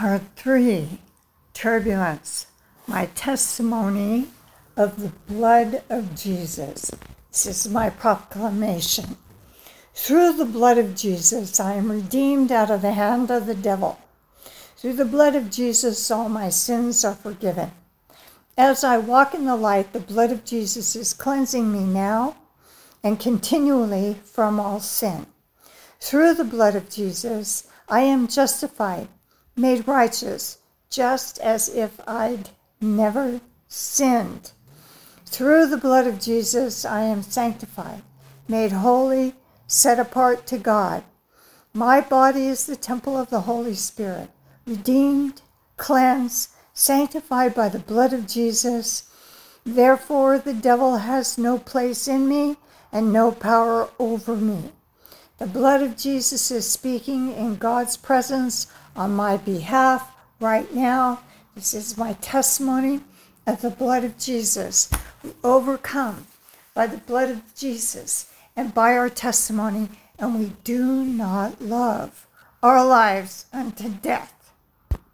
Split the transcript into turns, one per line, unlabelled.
Part 3, Turbulence, my testimony of the blood of Jesus. This is my proclamation. Through the blood of Jesus, I am redeemed out of the hand of the devil. Through the blood of Jesus, all my sins are forgiven. As I walk in the light, the blood of Jesus is cleansing me now and continually from all sin. Through the blood of Jesus, I am justified, made righteous, just as if I'd never sinned. Through the blood of Jesus, I am sanctified, made holy, set apart to God. My body is the temple of the Holy Spirit, redeemed, cleansed, sanctified by the blood of Jesus. Therefore, the devil has no place in me and no power over me. The blood of Jesus is speaking in God's presence on my behalf right now. This is my testimony of the blood of Jesus. We overcome by the blood of Jesus and by our testimony, and we do not love our lives unto death.